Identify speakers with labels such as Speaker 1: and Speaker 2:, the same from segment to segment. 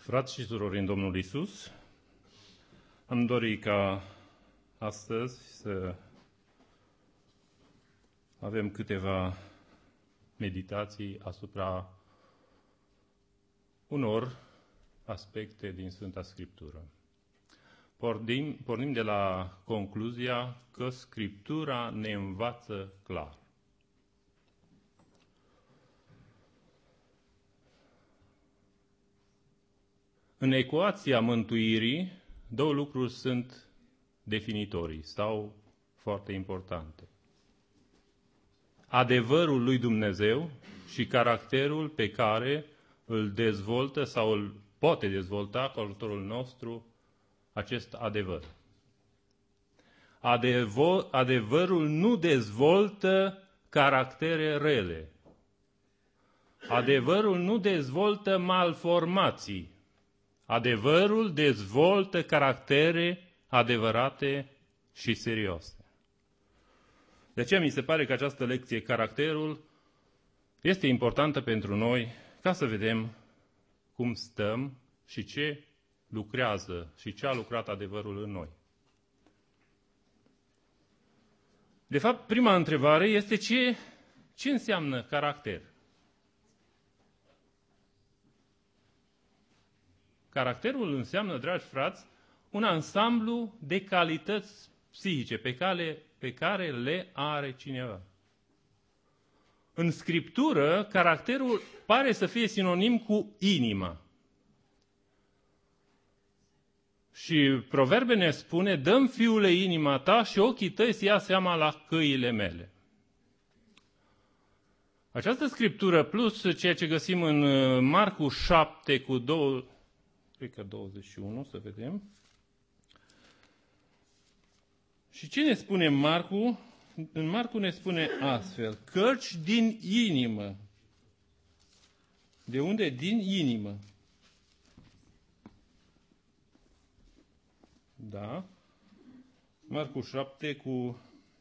Speaker 1: Frați și surori în Domnul Iisus, am dorit ca astăzi să avem câteva meditații asupra unor aspecte din Sfânta Scriptură. Pornim de la concluzia că Scriptura ne învață clar. În ecuația mântuirii, două lucruri sunt definitorii sau foarte importante. Adevărul lui Dumnezeu și caracterul pe care îl dezvoltă sau îl poate dezvolta cu ajutorul nostru acest adevăr. Adevărul nu dezvoltă caractere rele. Adevărul nu dezvoltă malformații. Adevărul dezvoltă caractere adevărate și serioase. De aceea mi se pare că această lecție, caracterul, este importantă pentru noi ca să vedem cum stăm și ce lucrează și ce a lucrat adevărul în noi. De fapt, prima întrebare este ce înseamnă caracter? Caracterul înseamnă, dragi frați, un ansamblu de calități psihice pe care le are cineva. În Scriptură, caracterul pare să fie sinonim cu inima. Și Proverbe ne spune, dă-mi, fiule, inima ta și ochii tăi să ia seama la căile mele. Această Scriptură, plus ceea ce găsim în Marcu 7 cu 21, să vedem. Și ce ne spune Marcu? În Marcu ne spune astfel, căci din inimă. De unde? Din inimă. Da. Marcu 7 cu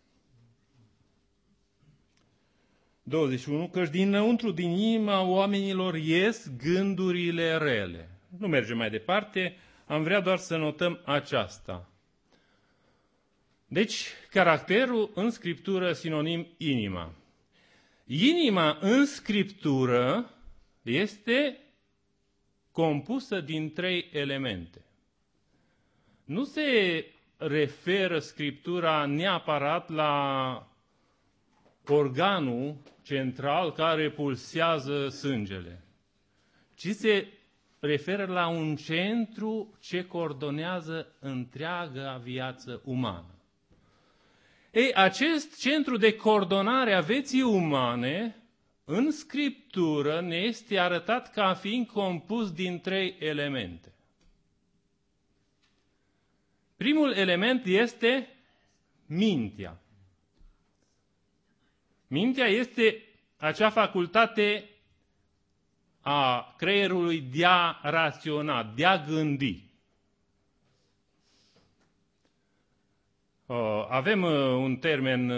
Speaker 1: 21, căci dinăuntru, din inima oamenilor ies gândurile rele. Nu mergem mai departe, am vrea doar să notăm aceasta. Deci, caracterul în Scriptură sinonim inima. Inima în Scriptură este compusă din 3 elemente. Nu se referă Scriptura neapărat la organul central care pulsează sângele, ci se referă la un centru ce coordonează întreaga viață umană. Ei, acest centru de coordonare a vieții umane, în Scriptură, ne este arătat ca fiind compus din 3 elemente. Primul element este mintea. Mintea este acea facultate a creierului de a raționa, de a gândi. Avem un termen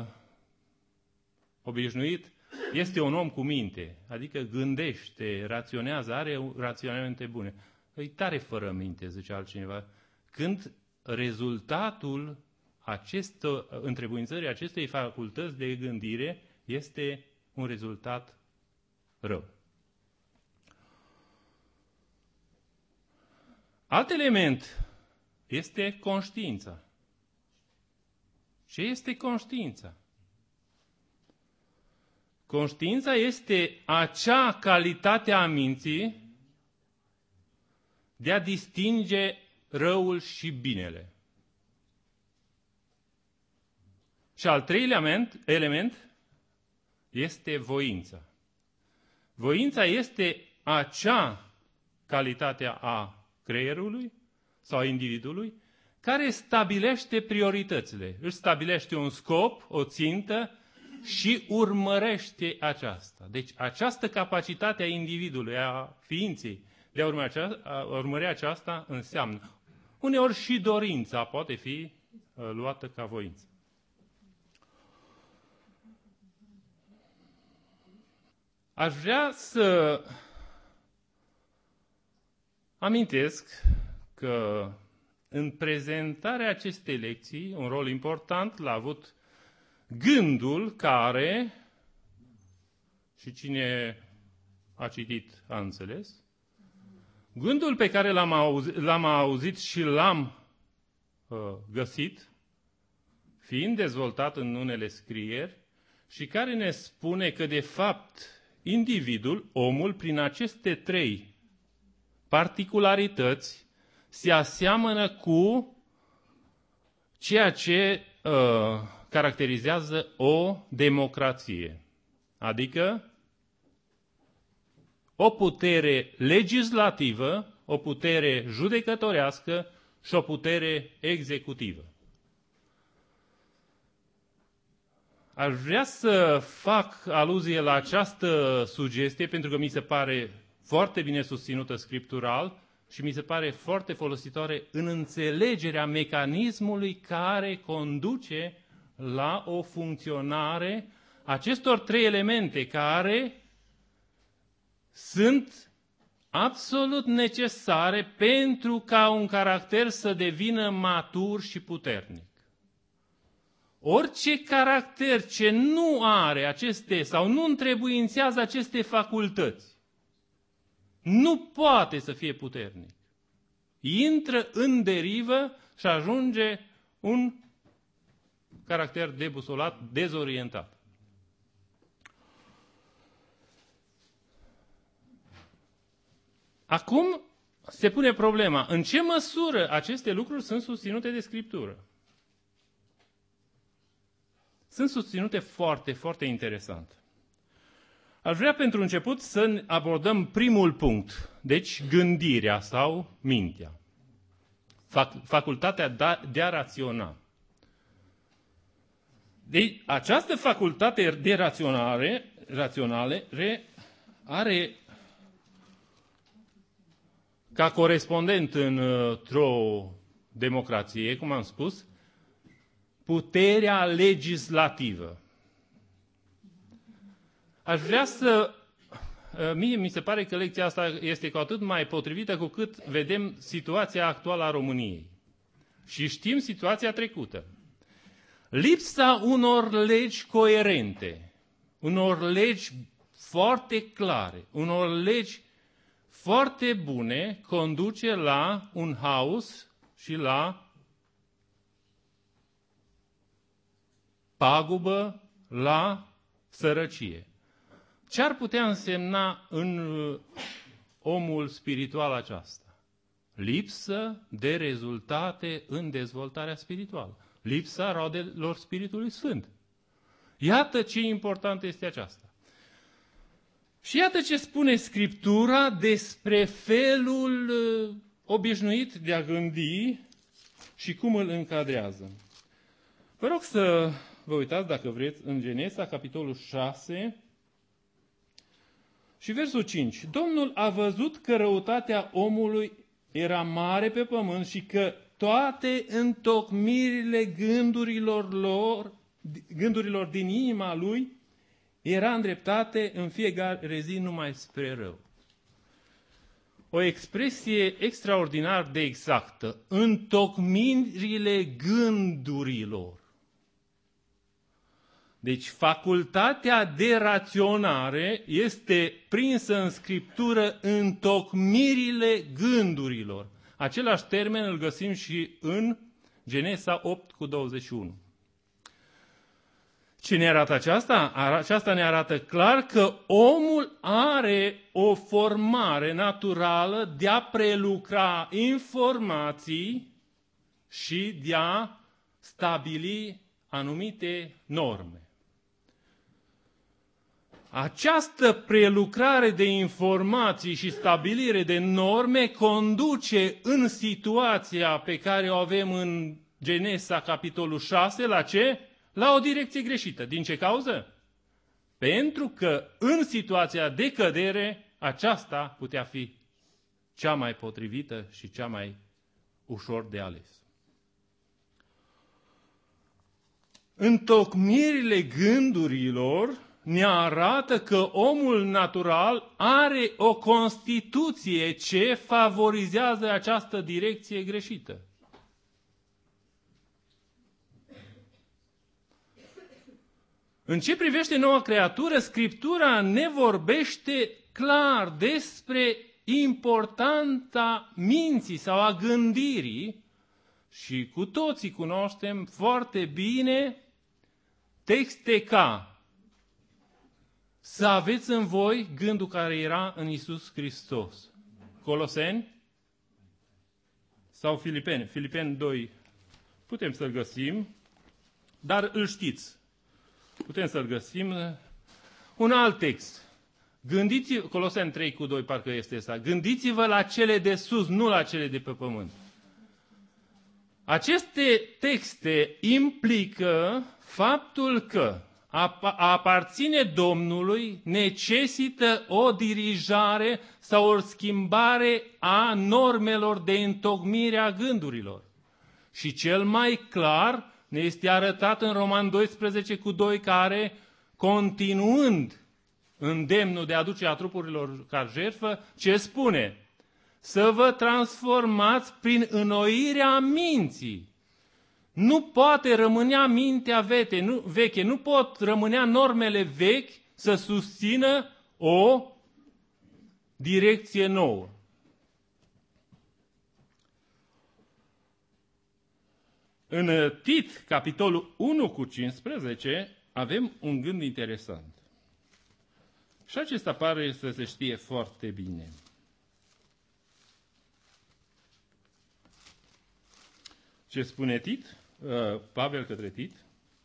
Speaker 1: obișnuit, este un om cu minte, adică gândește, raționează, are raționamente bune. E tare fără minte, zice altcineva, când rezultatul întrebuințării acestei facultăți de gândire este un rezultat rău. Alt element este conștiința. Ce este conștiința? Conștiința este acea calitate a minții de a distinge răul și binele. Și al treilea element este voința. Voința este acea calitate a creierului sau a individului care stabilește prioritățile. Își stabilește un scop, o țintă și urmărește aceasta. Deci această capacitate a individului, a ființei de a urmări aceasta înseamnă. Uneori și dorința poate fi luată ca voință. Aș vrea să amintesc că în prezentarea acestei lecții, un rol important l-a avut gândul care, și cine a citit a înțeles, gândul pe care l-am auzit și l-am găsit, fiind dezvoltat în unele scrieri, și care ne spune că, de fapt, individul, omul, prin aceste 3 particularități, se aseamănă cu ceea ce caracterizează o democrație. Adică o putere legislativă, o putere judecătorească și o putere executivă. Aș vrea să fac aluzie la această sugestie pentru că mi se pare foarte bine susținută scriptural și mi se pare foarte folositoare în înțelegerea mecanismului care conduce la o funcționare acestor 3 elemente care sunt absolut necesare pentru ca un caracter să devină matur și puternic. Orice caracter ce nu are aceste sau nu întrebuințează aceste facultăți, nu poate să fie puternic. Intră în derivă și ajunge un caracter debusolat, dezorientat. Acum se pune problema, în ce măsură aceste lucruri sunt susținute de Scriptură? Sunt susținute foarte, foarte interesant. Aș vrea pentru început să abordăm primul punct, deci gândirea sau mintea. Facultatea de a raționa. Deci, această facultate de raționale are ca corespondent într-o democrație, cum am spus, puterea legislativă. Aș vrea să... Mie mi se pare că lecția asta este cu atât mai potrivită cu cât vedem situația actuală a României. Și știm situația trecută. Lipsa unor legi coerente, unor legi foarte clare, unor legi foarte bune conduce la un haos și la pagubă, la sărăcie. Ce ar putea însemna în omul spiritual aceasta? Lipsă de rezultate în dezvoltarea spirituală. Lipsa roadelor Spiritului Sfânt. Iată ce important este aceasta. Și iată ce spune Scriptura despre felul obișnuit de a gândi și cum îl încadrează. Vă rog să vă uitați, dacă vreți, în Genesa, capitolul 6 și versul 5. Domnul a văzut că răutatea omului era mare pe pământ și că toate întocmirile gândurilor din inima lui era îndreptate în fiecare zi numai spre rău. O expresie extraordinar de exactă. Întocmirile gândurilor. Deci facultatea de raționare este prinsă în Scriptură întocmirile gândurilor. Același termen îl găsim și în Genesa 8:21. Ce ne arată aceasta? Aceasta ne arată clar că omul are o formare naturală de a prelucra informații și de a stabili anumite norme. Această prelucrare de informații și stabilire de norme conduce în situația pe care o avem în Genesa, capitolul 6, la ce? La o direcție greșită. Din ce cauză? Pentru că în situația de cădere, aceasta putea fi cea mai potrivită și cea mai ușor de ales. Întocmirile gândurilor ne arată că omul natural are o constituție ce favorizează această direcție greșită. În ce privește noua creatură, Scriptura ne vorbește clar despre importanța minții sau a gândirii și cu toții cunoaștem foarte bine texte ca: să aveți în voi gândul care era în Iisus Hristos. Coloseni sau Filipeni? Filipeni 2. Putem să-l găsim, dar îl știți. Putem să-l găsim. Un alt text. Gândiți-vă, Coloseni 3:2 parcă este asta. Gândiți-vă la cele de sus, nu la cele de pe pământ. Aceste texte implică faptul că a aparține Domnului necesită o dirijare sau o schimbare a normelor de întocmire a gândurilor. Și cel mai clar ne este arătat în Roman 12:2, care, continuând îndemnul de aducerea trupurilor ca jertfă, ce spune? Să vă transformați prin înnoirea minții. Nu poate rămânea mintea veche, nu pot rămânea normele vechi să susțină o direcție nouă. În Tit, capitolul 1:15, avem un gând interesant. Și acesta pare să se știe foarte bine. Ce spune Tit? Pavel către Tit.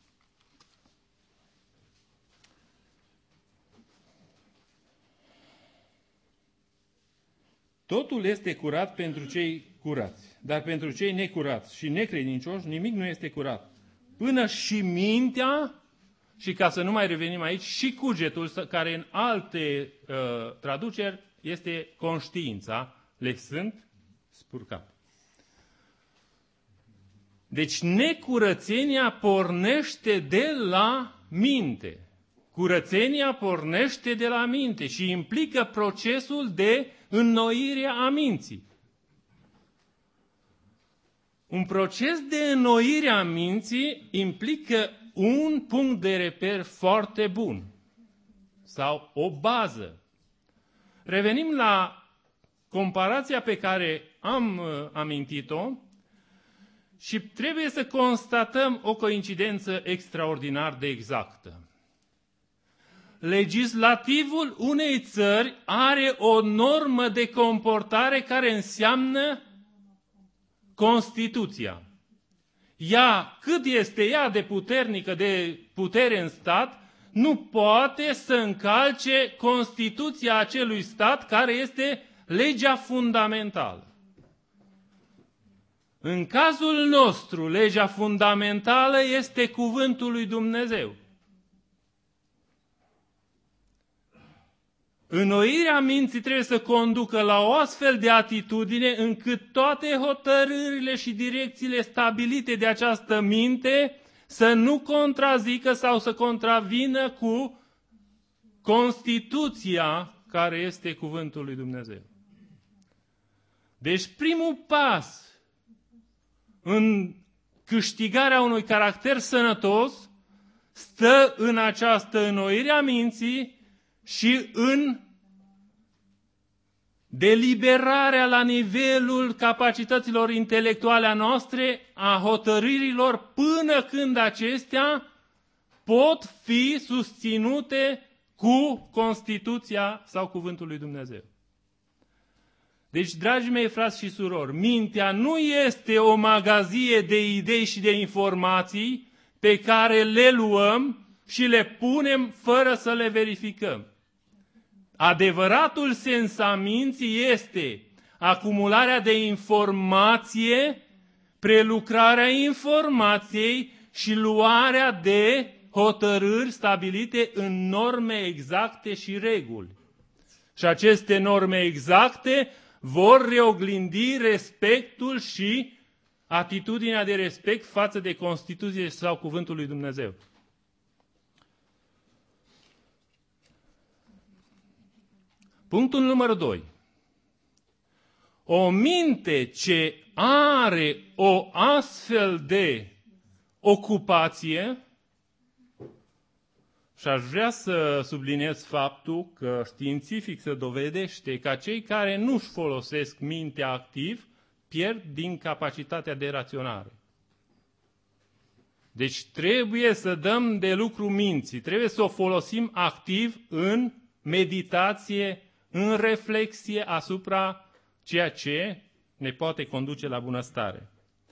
Speaker 1: Totul este curat pentru cei curați, dar pentru cei necurați și necredincioși nimic nu este curat. Până și mintea, și ca să nu mai revenim aici, și cugetul, care în alte traduceri este conștiința, le sunt spurcat. Deci necurățenia pornește de la minte. Curățenia pornește de la minte și implică procesul de înnoire a minții. Un proces de înnoire a minții implică un punct de reper foarte bun sau o bază. Revenim la comparația pe care am amintit-o și trebuie să constatăm o coincidență extraordinar de exactă. Legislativul unei țări are o normă de comportare care înseamnă Constituția. Ea, cât este ea de puternică, de putere în stat, nu poate să încalce Constituția acelui stat care este legea fundamentală. În cazul nostru, legea fundamentală este cuvântul lui Dumnezeu. Înnoirea minții trebuie să conducă la o astfel de atitudine încât toate hotărârile și direcțiile stabilite de această minte să nu contrazică sau să contravină cu Constituția care este cuvântul lui Dumnezeu. Deci primul pas în câștigarea unui caracter sănătos stă în această înnoire a minții și în deliberarea la nivelul capacităților intelectuale a noastre, a hotărârilor, până când acestea pot fi susținute cu Constituția sau cuvântul lui Dumnezeu. Deci, dragii mei frați și surori, mintea nu este o magazie de idei și de informații pe care le luăm și le punem fără să le verificăm. Adevăratul sens a minții este acumularea de informație, prelucrarea informației și luarea de hotărâri stabilite în norme exacte și reguli. Și aceste norme exacte vor reoglindi respectul și atitudinea de respect față de Constituție sau cuvântul lui Dumnezeu. Punctul numărul 2. O minte ce are o astfel de ocupație, și aș vrea să subliniez faptul că științific se dovedește că cei care nu-și folosesc mintea activ pierd din capacitatea de raționare. Deci trebuie să dăm de lucru minții, trebuie să o folosim activ în meditație, în reflexie asupra ceea ce ne poate conduce la bunăstare.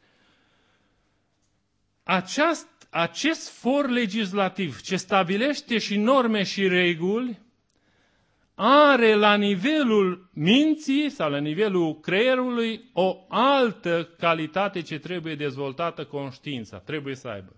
Speaker 1: Acest for legislativ ce stabilește și norme și reguli are la nivelul minții sau la nivelul creierului o altă calitate ce trebuie dezvoltată conștiința. Trebuie să aibă.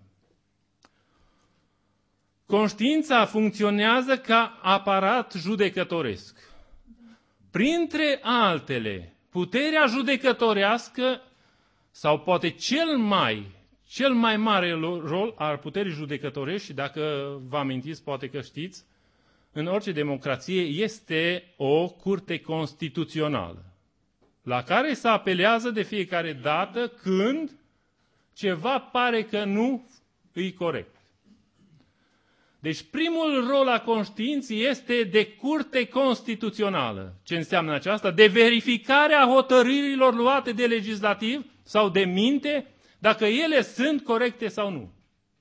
Speaker 1: Conștiința funcționează ca aparat judecătoresc. Printre altele, puterea judecătorească sau poate cel mai mare rol al puterii judecătorești, și dacă vă amintiți, poate că știți, în orice democrație este o curte constituțională, la care se apelează de fiecare dată când ceva pare că nu e corect. Deci primul rol al conștiinței este de curte constituțională. Ce înseamnă aceasta? De verificare a hotărârilor luate de legislativ sau de minte, dacă ele sunt corecte sau nu.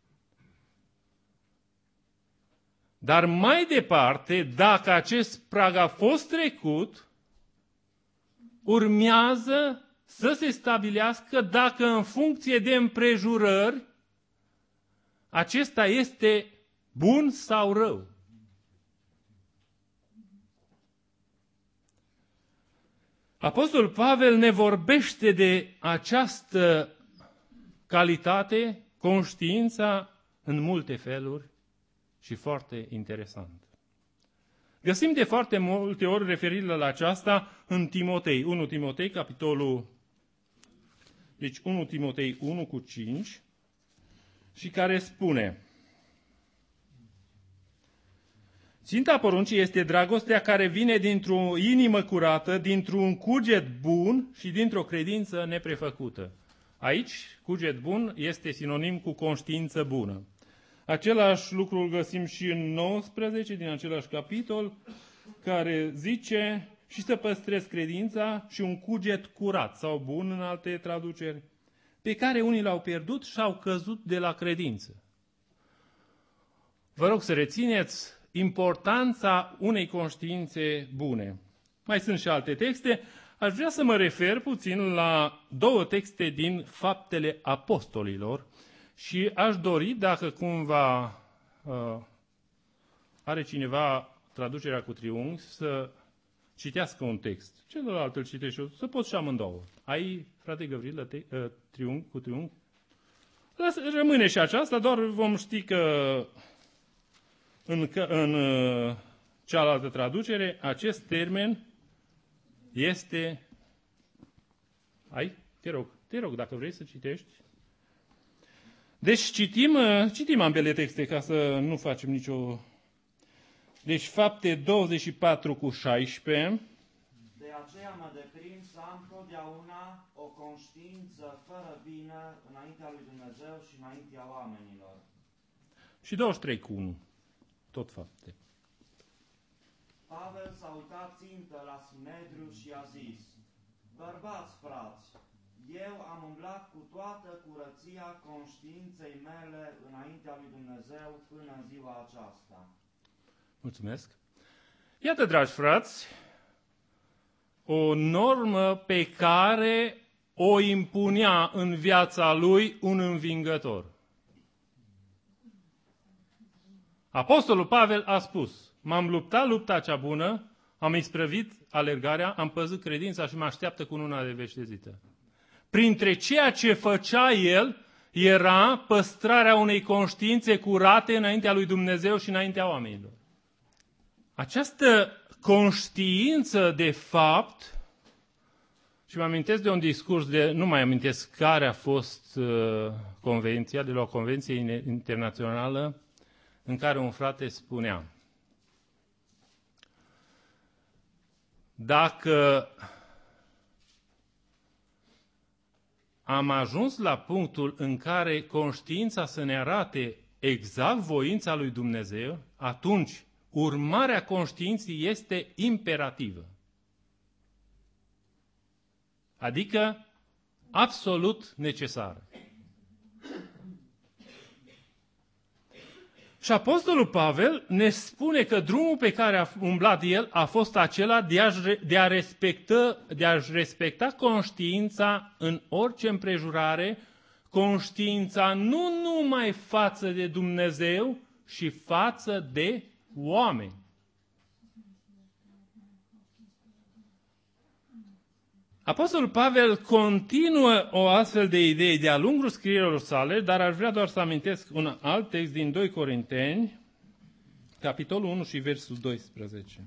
Speaker 1: Dar mai departe, dacă acest prag a fost trecut, urmează să se stabilească dacă în funcție de împrejurări acesta este bun sau rău. Apostolul Pavel ne vorbește de această calitate, conștiința, în multe feluri și foarte interesant. Găsim de foarte multe ori referirile la aceasta în Timotei. 1 Timotei, capitolul, deci 1 Timotei 1:5, și care spune: ținta poruncii este dragostea care vine dintr-o inimă curată, dintr-un cuget bun și dintr-o credință neprefăcută. Aici, cuget bun este sinonim cu conștiință bună. Același lucru îl găsim și în 19, din același capitol, care zice: și să păstrezi credința și un cuget curat, sau bun în alte traduceri, pe care unii l-au pierdut și au căzut de la credință. Vă rog să rețineți importanța unei conștiințe bune. Mai sunt și alte texte. Aș vrea să mă refer puțin la 2 texte din Faptele Apostolilor și aș dori, dacă cumva are cineva traducerea cu triunghi, să citească un text. Celălalt îl citești și eu, să pot și amândouă. Ai, frate Gavril, triunghi cu triunghi? Rămâne și aceasta, doar vom ști că în cealaltă traducere acest termen este... Ai? Te rog, dacă vrei să citești. Deci citim ambele texte ca să nu facem nicio... Deci Fapte 24:16.
Speaker 2: De aceea mă deprind să am totdeauna o conștiință fără vină înaintea lui Dumnezeu și înaintea oamenilor.
Speaker 1: Și 23:1. Tot Fapte.
Speaker 2: Pavel s-a uitat țintă la Sinedriu și a zis: bărbați, frați, eu am umblat cu toată curăția conștiinței mele înaintea lui Dumnezeu până în ziua aceasta.
Speaker 1: Mulțumesc. Iată, dragi frați, o normă pe care o impunea în viața lui un învingător. Apostolul Pavel a spus: m-am luptat lupta cea bună, am isprăvit alergarea, am păzit credința și mă așteaptă cununa de veștezită. Printre ceea ce făcea el era păstrarea unei conștiințe curate înaintea lui Dumnezeu și înaintea oamenilor. Această conștiință de fapt, și mă amintesc de un discurs, nu mai amintesc care a fost convenția, de la o convenție internațională, în care un frate spunea: dacă am ajuns la punctul în care conștiința să ne arate exact voința lui Dumnezeu, atunci urmarea conștiinței este imperativă. Adică absolut necesară. Și Apostolul Pavel ne spune că drumul pe care a umblat el a fost acela de a-și respecta conștiința în orice împrejurare, conștiința nu numai față de Dumnezeu, și față de oameni. Apostolul Pavel continuă o astfel de idee de-a lungul scrierilor sale, dar aș vrea doar să amintesc un alt text din 2 Corinteni, capitolul 1 și versul 12.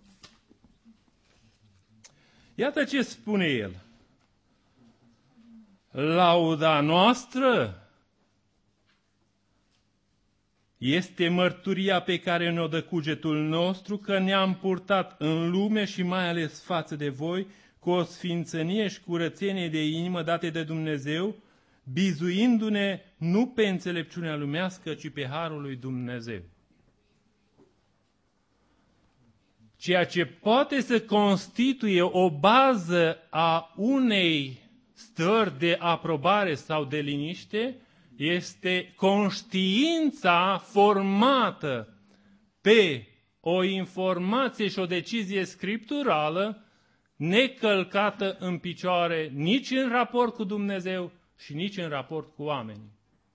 Speaker 1: Iată ce spune el. Lauda noastră este mărturia pe care ne-o dă cugetul nostru că ne-am purtat în lume și mai ales față de voi cu o sfințenie și curățenie de inimă date de Dumnezeu, bizuindu-ne nu pe înțelepciunea lumească, ci pe harul lui Dumnezeu. Ceea ce poate să constituie o bază a unei stări de aprobare sau de liniște este conștiința formată pe o informație și o decizie scripturală necălcată în picioare nici în raport cu Dumnezeu și nici în raport cu oamenii.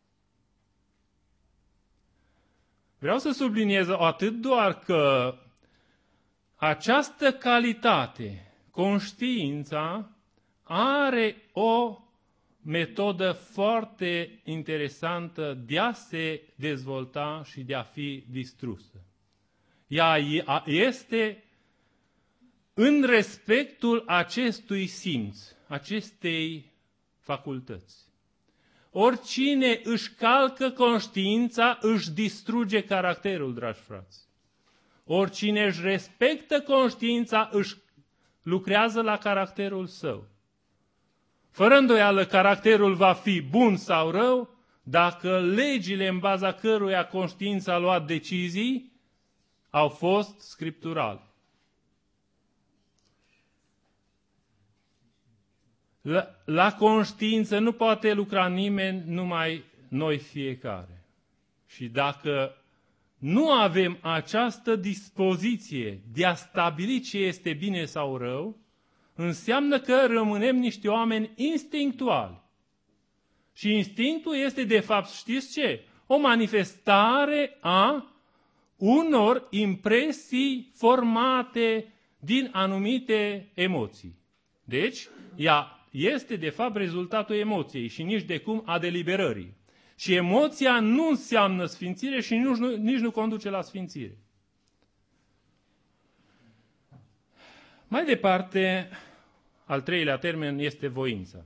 Speaker 1: Vreau să subliniez atât doar că această calitate, conștiința, are o metodă foarte interesantă de a se dezvolta și de a fi distrusă. Ea este în respectul acestui simț, acestei facultăți. Oricine își calcă conștiința, își distruge caracterul, dragi frați. Oricine își respectă conștiința, își lucrează la caracterul său. Fără îndoială, caracterul va fi bun sau rău dacă legile în baza căruia conștiința a luat decizii au fost scripturale. La conștiință nu poate lucra nimeni, numai noi fiecare. Și dacă nu avem această dispoziție de a stabili ce este bine sau rău, înseamnă că rămânem niște oameni instinctuali. Și instinctul este, de fapt, știți ce? O manifestare a unor impresii formate din anumite emoții. Deci, ea este, de fapt, rezultatul emoției și nici de cum a deliberării. Și emoția nu înseamnă sfințire și nici nu conduce la sfințire. Mai departe, al treilea termen este voința.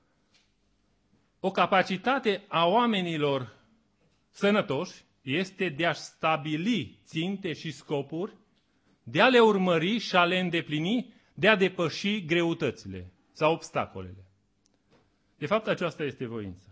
Speaker 1: O capacitate a oamenilor sănătoși este de a stabili ținte și scopuri, de a le urmări și a le îndeplini, de a depăși greutățile sau obstacolele. De fapt, aceasta este voința.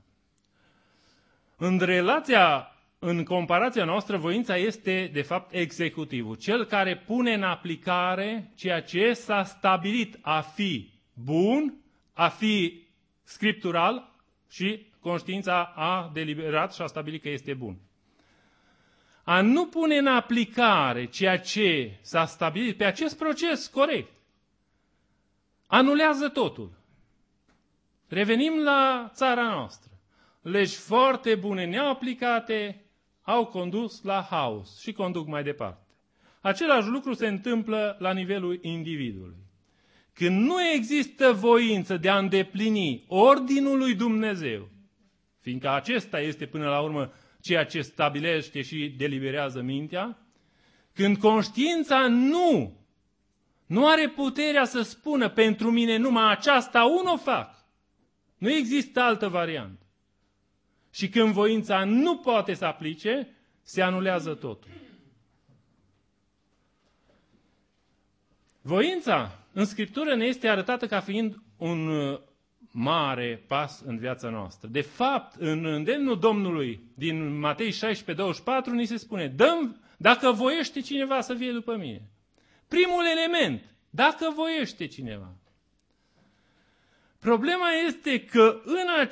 Speaker 1: În comparația noastră, voința este, de fapt, executivul. Cel care pune în aplicare ceea ce s-a stabilit a fi bun, a fi scriptural și conștiința a deliberat și a stabilit că este bun. A nu pune în aplicare ceea ce s-a stabilit pe acest proces corect anulează totul. Revenim la țara noastră. Legi foarte bune neaplicate au condus la haos și conduc mai departe. Același lucru se întâmplă la nivelul individului. Când nu există voință de a îndeplini ordinul lui Dumnezeu, fiindcă acesta este până la urmă ceea ce stabilește și deliberează mintea, când conștiința nu are puterea să spună pentru mine numai aceasta, o fac. Nu există altă variantă. Și când voința nu poate să aplice, se anulează totul. Voința în Scriptură ne este arătată ca fiind un mare pas în viața noastră. De fapt, în îndemnul Domnului din Matei 16:24 ni se spune: dăm, dacă voiește cineva să vie după mine. Primul element, dacă voiește cineva. Problema este că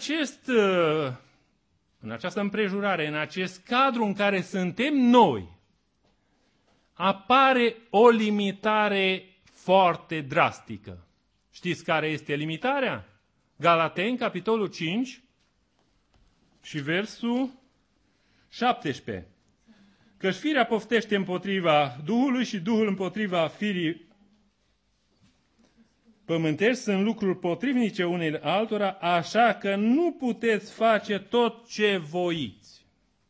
Speaker 1: în această împrejurare, în acest cadru în care suntem noi, apare o limitare foarte drastică. Știți care este limitarea? Galateni, capitolul 5 și versul 17. Căci firea poftește împotriva Duhului și Duhul împotriva firii pământești, sunt lucruri potrivnice unele altora, așa că nu puteți face tot ce voiți.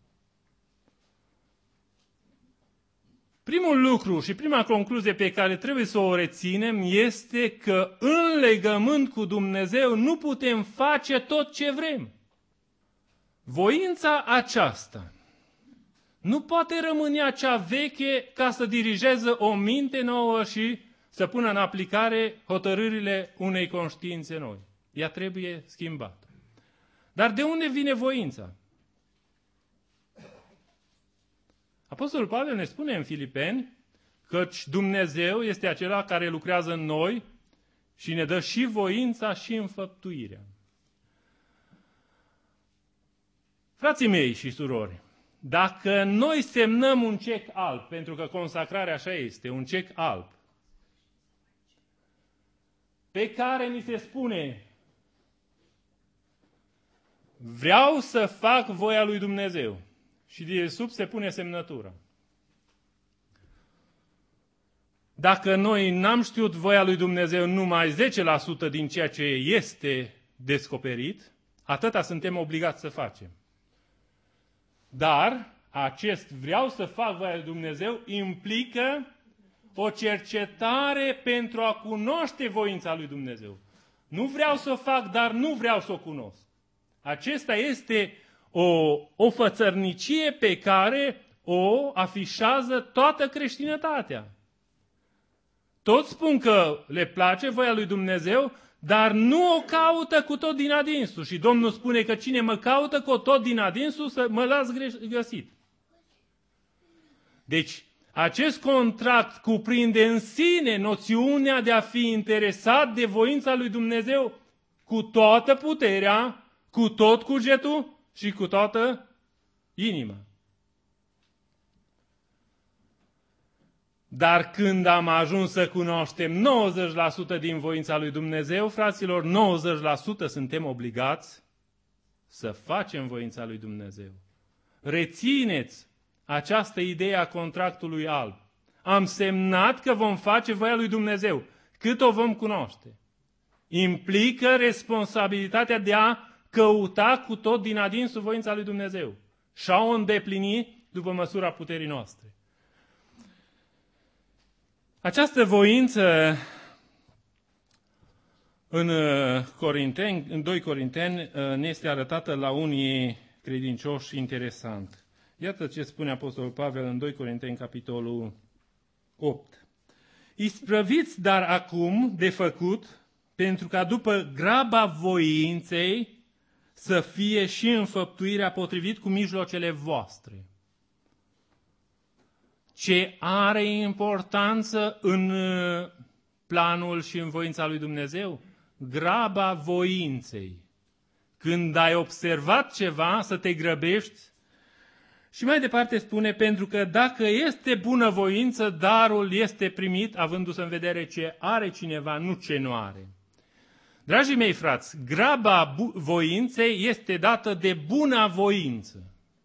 Speaker 1: Primul lucru și prima concluzie pe care trebuie să o reținem este că în legământ cu Dumnezeu nu putem face tot ce vrem. Voința aceasta nu poate rămâne acea veche ca să dirigeze o minte nouă și să pună în aplicare hotărârile unei conștiințe noi. Ea trebuie schimbată. Dar de unde vine voința? Apostolul Pavel ne spune în Filipeni căci Dumnezeu este acela care lucrează în noi și ne dă și voința și înfăptuirea. Frații mei și surori, dacă noi semnăm un cec alb, pentru că consacrarea așa este, un cec alb, pe care ni se spune: vreau să fac voia lui Dumnezeu, și de sub se pune semnătura. Dacă noi n-am știut voia lui Dumnezeu numai 10% din ceea ce este descoperit, atâta suntem obligați să facem. Dar acest vreau să fac voia lui Dumnezeu implică o cercetare pentru a cunoaște voința lui Dumnezeu. Nu vreau să o fac, dar nu vreau să o cunosc. Acesta este o fățărnicie pe care o afișează toată creștinătatea. Toți spun că le place voia lui Dumnezeu, dar nu o caută cu tot din adinsul. Și Domnul spune că cine mă caută cu tot din adinsul, să mă las găsit. Deci, acest contract cuprinde în sine noțiunea de a fi interesat de voința lui Dumnezeu cu toată puterea, cu tot cugetul și cu toată inima. Dar când am ajuns să cunoaștem 90% din voința lui Dumnezeu, fraților, 90% suntem obligați să facem voința lui Dumnezeu. Rețineți această idee a contractului alb. Am semnat că vom face voia lui Dumnezeu, cât o vom cunoaște. Implică responsabilitatea de a căuta cu tot din adinsul voința lui Dumnezeu și a o îndeplini după măsura puterii noastre. Această voință în 2 Corinteni ne este arătată la unii credincioși interesant. Iată ce spune Apostolul Pavel în 2 Corinteni, capitolul 8. Isprăviți dar acum de făcut, pentru ca după graba voinței să fie și înfăptuirea potrivit cu mijloacele voastre. Ce are importanță în planul și în voința lui Dumnezeu? Graba voinței. Când ai observat ceva, să te grăbești. Și mai departe spune, pentru că dacă este bunăvoință, darul este primit, avându-se în vedere ce are cineva, nu ce nu are. Dragii mei frați, graba voinței este dată de bunăvoință.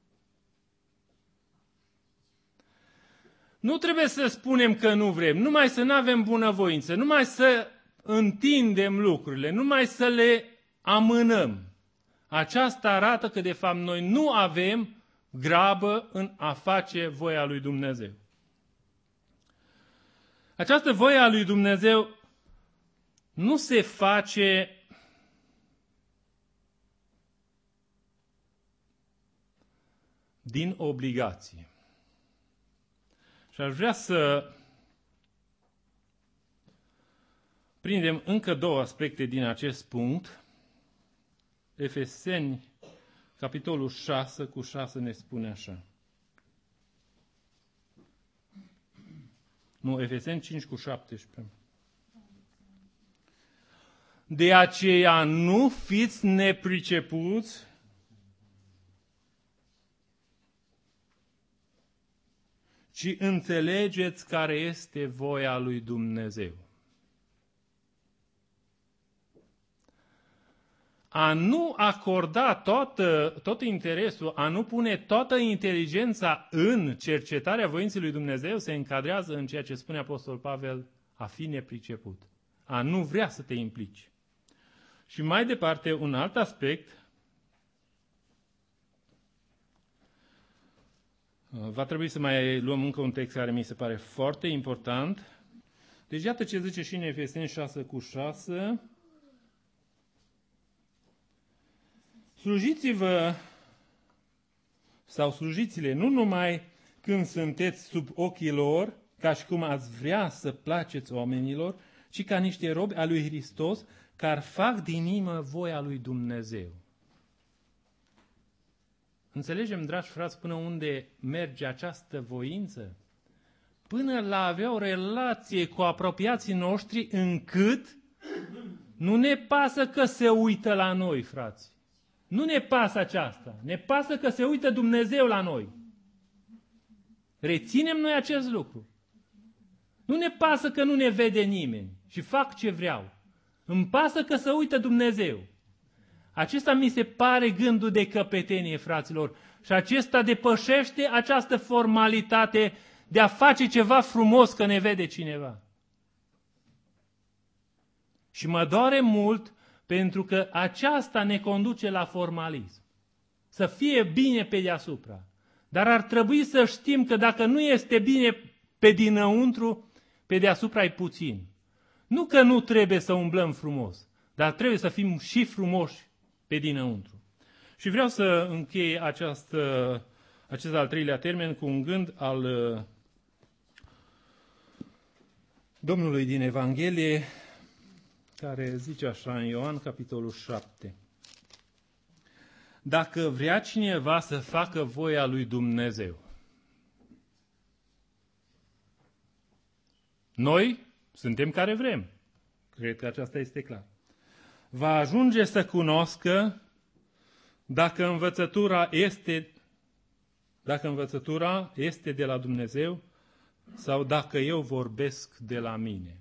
Speaker 1: Nu trebuie să spunem că nu vrem, numai să nu avem bunăvoință, numai să întindem lucrurile, numai să le amânăm. Aceasta arată că de fapt noi nu avem grabă în a face voia lui Dumnezeu. Această voie a lui Dumnezeu nu se face din obligație. Și aș vrea să prindem încă două aspecte din acest punct. Efeseni, capitolul 6, cu 6 ne spune așa. Nu, Efeseni 5 cu 17. De aceea nu fiți nepricepuți, ci înțelegeți care este voia lui Dumnezeu. A nu acorda tot interesul, a nu pune toată inteligența în cercetarea voinței lui Dumnezeu, se încadrează în ceea ce spune Apostol Pavel, a fi nepriceput. A nu vrea să te implici. Și mai departe, un alt aspect, va trebui să mai luăm încă un text care mi se pare foarte important. Deci iată ce zice și în Efeseni 6 cu 6. Slujiți-vă sau slujiți-le nu numai când sunteți sub ochii lor, ca și cum ați vrea să placeți oamenilor, ci ca niște robi al lui Hristos, care fac din inimă voia lui Dumnezeu. Înțelegem, dragi frați, până unde merge această voință? Până la avea o relație cu apropiații noștri încât nu ne pasă că se uită la noi, frați. Nu ne pasă aceasta. Ne pasă că se uită Dumnezeu la noi. Reținem noi acest lucru. Nu ne pasă că nu ne vede nimeni și fac ce vreau. Îmi pasă că se uită Dumnezeu. Acesta mi se pare gândul de căpetenie, fraților. Și acesta depășește această formalitate de a face ceva frumos că ne vede cineva. Și mă doare mult pentru că aceasta ne conduce la formalism. Să fie bine pe deasupra. Dar ar trebui să știm că dacă nu este bine pe dinăuntru, pe deasupra e puțin. Nu că nu trebuie să umblăm frumos, dar trebuie să fim și frumoși pe dinăuntru. Și vreau să închei acest al treilea termen cu un gând al Domnului din Evanghelie, care zice așa în Ioan, capitolul 7. Dacă vrea cineva să facă voia lui Dumnezeu, noi suntem care vrem. Cred că aceasta este clar. Va ajunge să cunoască dacă învățătura este de la Dumnezeu sau dacă eu vorbesc de la mine.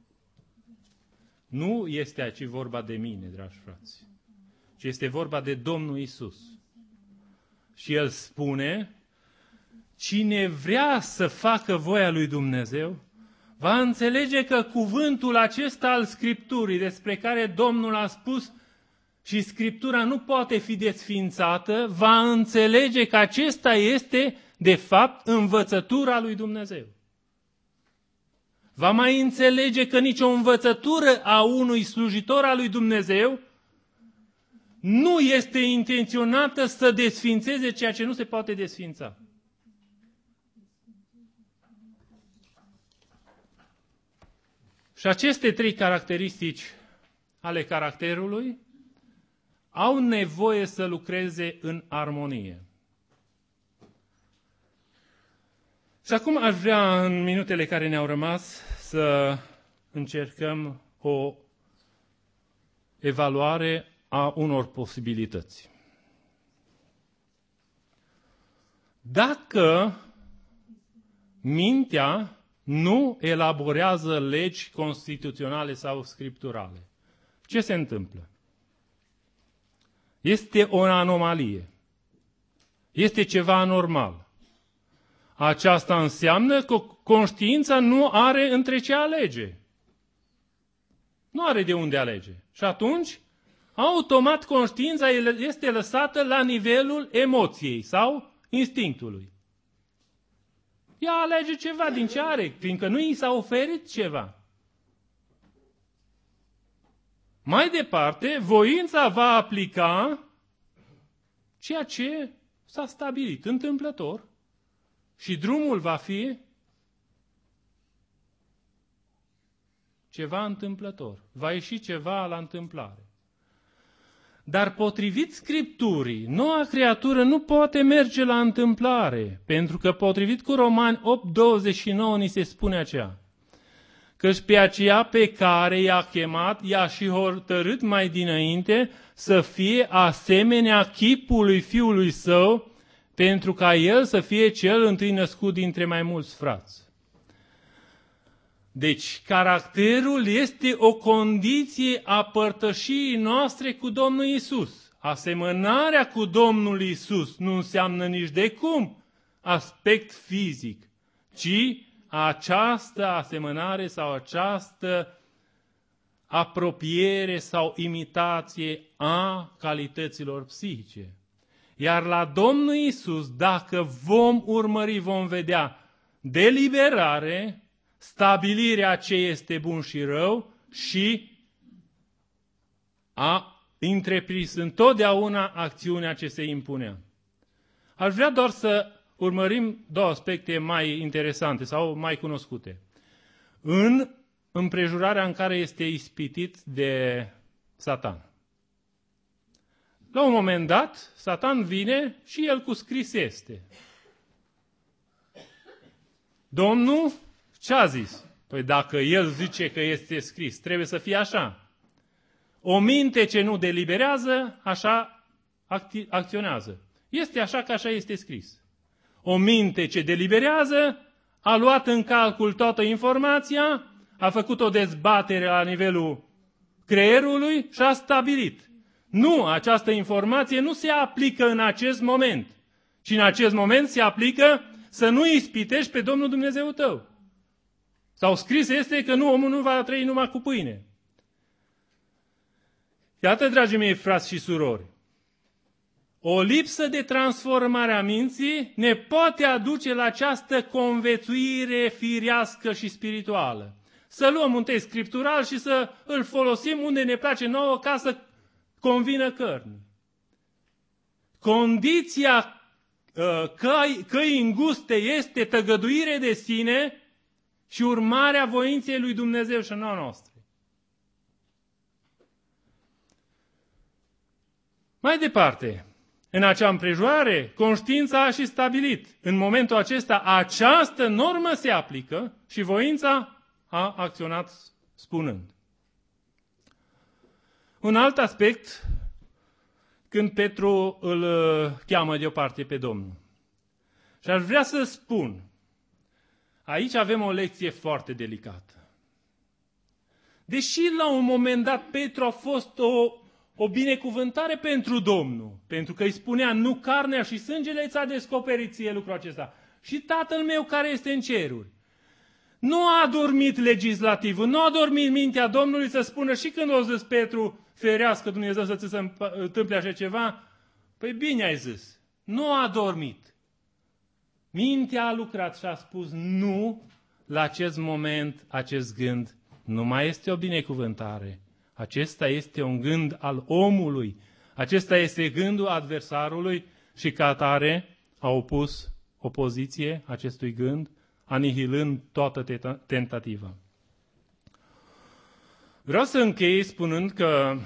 Speaker 1: Nu este aici vorba de mine, dragi frați, ci este vorba de Domnul Iisus. Și El spune, cine vrea să facă voia lui Dumnezeu, va înțelege că cuvântul acesta al Scripturii, despre care Domnul a spus și Scriptura nu poate fi desfințată, va înțelege că acesta este, de fapt, învățătura lui Dumnezeu. Va mai înțelege că nicio învățătură a unui slujitor al lui Dumnezeu nu este intenționată să desfințeze ceea ce nu se poate desfința. Și aceste trei caracteristici ale caracterului au nevoie să lucreze în armonie. Și acum aș vrea, în minutele care ne-au rămas, să încercăm o evaluare a unor posibilități. Dacă mintea nu elaborează legi constituționale sau scripturale, ce se întâmplă? Este o anomalie. Este ceva anormal. Aceasta înseamnă că conștiința nu are între ce alege. Nu are de unde alege. Și atunci, automat, conștiința este lăsată la nivelul emoției sau instinctului. Ea alege ceva din ce are, fiindcă nu i s-a oferit ceva. Mai departe, voința va aplica ceea ce s-a stabilit întâmplător și drumul va fi ceva întâmplător. Va ieși ceva la întâmplare. Dar potrivit Scripturii, noua creatură nu poate merge la întâmplare, pentru că potrivit cu Romani 8:29 ni se spune aceea, căci pe aceea pe care i-a chemat, i-a și hotărât mai dinainte să fie asemenea chipului Fiului Său, pentru ca El să fie cel întâi născut dintre mai mulți frați. Deci, caracterul este o condiție a părtășiei noastre cu Domnul Iisus. Asemănarea cu Domnul Iisus nu înseamnă nici de cum aspect fizic, ci această asemănare sau această apropiere sau imitație a calităților psihice. Iar la Domnul Iisus, dacă vom urmări, vom vedea deliberare, stabilirea ce este bun și rău și a întreprins întotdeauna acțiunea ce se impunea. Aș vrea doar să urmărim două aspecte mai interesante sau mai cunoscute. În împrejurarea în care este ispitit de Satan. La un moment dat, Satan vine și el cu scris este. Domnul ce a zis? Păi dacă el zice că este scris, trebuie să fie așa. O minte ce nu deliberează, așa acționează. Este așa că așa este scris. O minte ce deliberează, a luat în calcul toată informația, a făcut o dezbatere la nivelul creierului și a stabilit. Nu, această informație nu se aplică în acest moment, ci în acest moment se aplică să nu ispitești pe Domnul Dumnezeu tău. Sau scris este că nu, omul nu va trăi numai cu pâine. Iată, dragii mei frați și surori, o lipsă de transformare a minții ne poate aduce la această conviețuire firească și spirituală. Să luăm un text scriptural și să îl folosim unde ne place nouă ca să convină cărnii. Condiția căii înguste este tăgăduire de sine și urmarea voinței lui Dumnezeu și a noastră. Mai departe, în acea împrejurare, conștiința a și stabilit. În momentul acesta, această normă se aplică și voința a acționat spunând. Un alt aspect, când Petru îl cheamă deoparte pe Domnul. Și aș vrea să spun, aici avem o lecție foarte delicată. Deși la un moment dat Petru a fost o binecuvântare pentru Domnul, pentru că îi spunea, nu carnea și sângele ți-a descoperit ție lucrul acesta, și Tatăl meu care este în ceruri. Nu a dormit legislativul, nu a dormit mintea Domnului să spună și când o zis Petru, ferească Dumnezeu să ți se întâmple așa ceva, păi bine ai zis, nu a dormit. Mintea a lucrat și a spus, nu, la acest moment, acest gând nu mai este o binecuvântare. Acesta este un gând al omului. Acesta este gândul adversarului și ca atare a opus opoziție acestui gând, anihilând toată tentativa. Vreau să închei spunând că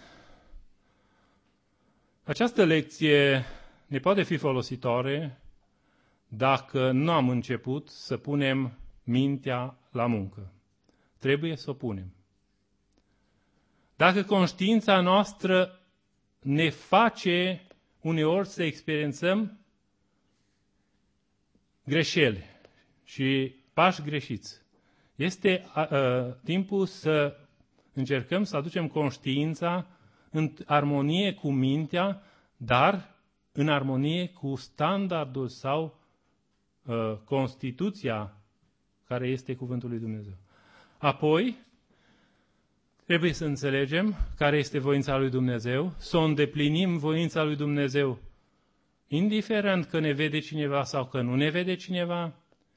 Speaker 1: această lecție ne poate fi folositoare dacă nu am început să punem mintea la muncă. Trebuie să o punem. Dacă conștiința noastră ne face uneori să experiențăm greșeli și pași greșiți, este timpul să încercăm să aducem conștiința în armonie cu mintea, dar în armonie cu standardul sau Constituția care este Cuvântul lui Dumnezeu. Apoi, trebuie să înțelegem care este voința lui Dumnezeu, să o îndeplinim voința lui Dumnezeu, indiferent că ne vede cineva sau că nu ne vede cineva.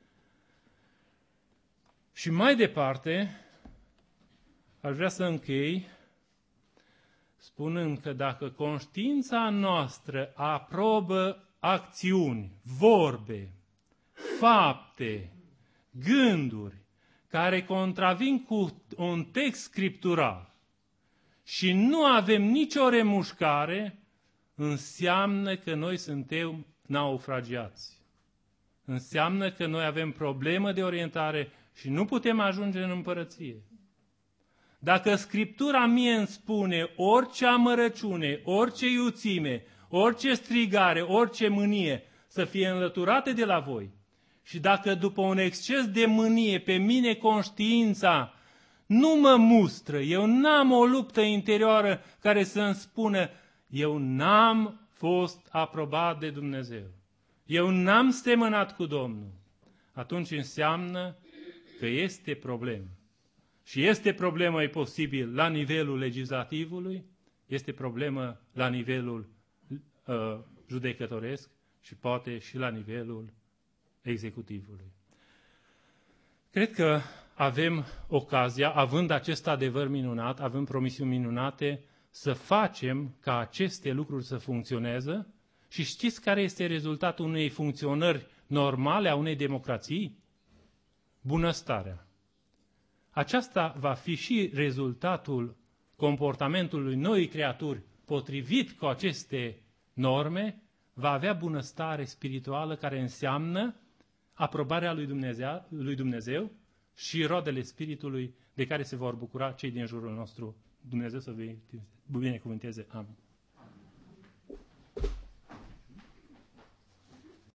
Speaker 1: Și mai departe, aș vrea să închei spunând că dacă conștiința noastră aprobă acțiuni, vorbe, fapte, gânduri, care contravin cu un text scriptural și nu avem nicio remușcare, înseamnă că noi suntem naufragiați. Înseamnă că noi avem problemă de orientare și nu putem ajunge în împărăție. Dacă Scriptura mie îmi spune orice amărăciune, orice iuțime, orice strigare, orice mânie să fie înlăturate de la voi, și dacă după un exces de mânie pe mine conștiința nu mă mustră, eu n-am o luptă interioară care să-mi spună, eu n-am fost aprobat de Dumnezeu, eu n-am semănat cu Domnul, atunci înseamnă că este problemă. Și este problemă, e posibil, la nivelul legislativului, este problemă la nivelul judecătoresc și poate și la nivelul executivului. Cred că avem ocazia, având acest adevăr minunat, având promisiuni minunate, să facem ca aceste lucruri să funcționeze. Și știți care este rezultatul unei funcționări normale a unei democrații? Bunăstarea. Aceasta va fi și rezultatul comportamentului noii creaturi potrivit cu aceste norme, va avea bunăstare spirituală care înseamnă aprobarea lui Dumnezeu și roadele Spiritului de care se vor bucura cei din jurul nostru. Dumnezeu să vă binecuvânteze. Amin.